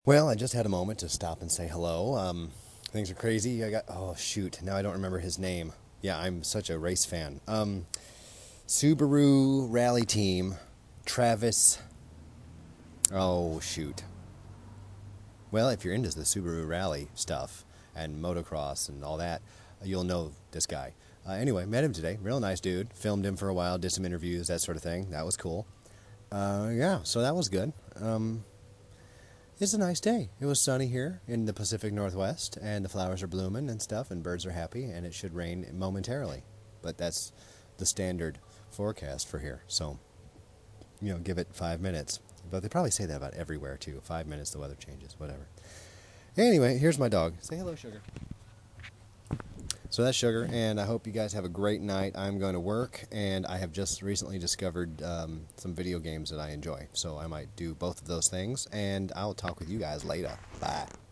Well, I just had a moment to stop and say hello. Things are crazy. oh shoot, now I don't remember his name. Yeah, I'm such a race fan. Subaru Rally Team, Travis. Oh shoot. Well, if you're into the Subaru Rally stuff and motocross and all that, you'll know this guy. Anyway, met him today. Real nice dude. Filmed him for a while, did some interviews, that sort of thing. That was cool. Yeah, so that was good. It's a nice day. It was sunny here in the Pacific Northwest, and the flowers are blooming and stuff, and birds are happy, and it should rain momentarily. But that's the standard forecast for here. So, give it 5 minutes. But they probably say that about everywhere, too. 5 minutes, the weather changes, whatever. Anyway, here's my dog. Say hello, Sugar. So that's Sugar, and I hope you guys have a great night. I'm going to work, and I have just recently discovered some video games that I enjoy. So I might do both of those things, and I'll talk with you guys later. Bye.